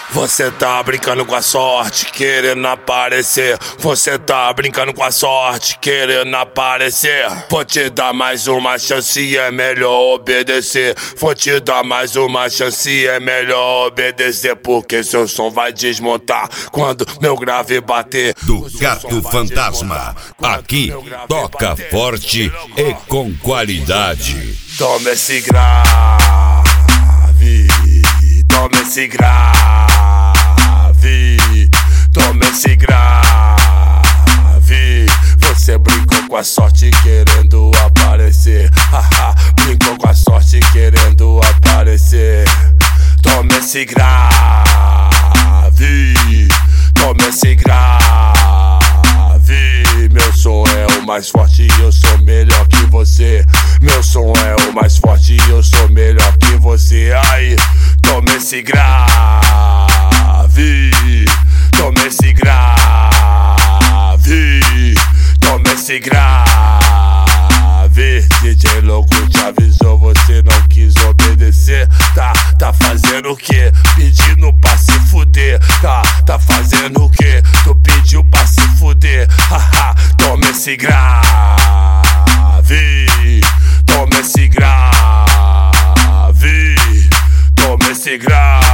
Você tá brincando com a sorte, querendo aparecer. Você tá brincando com a sorte, querendo aparecer. Vou te dar mais uma chance, é melhor obedecer. Vou te dar mais uma chance, é melhor obedecer. Porque seu som vai desmontar quando meu grave bater. Do Gato Fantasma, aqui toca forte e com qualidade. Toma esse grave, toma esse grave, toma esse grave. Você brincou com a sorte querendo aparecer. Brincou com a sorte querendo aparecer. Toma esse grave, toma esse grave. Meu som é o mais forte e eu sou melhor que você. Meu som é o mais forte e eu sou melhor que você. Aí, toma esse grave, toma esse grave, toma esse grave. DJ louco te avisou, você não quis obedecer. Tá fazendo o quê? Pedindo pra se fuder. Tá fazendo o quê? Tu pediu pra se fuder. Toma esse grave, toma esse grave, toma esse grave.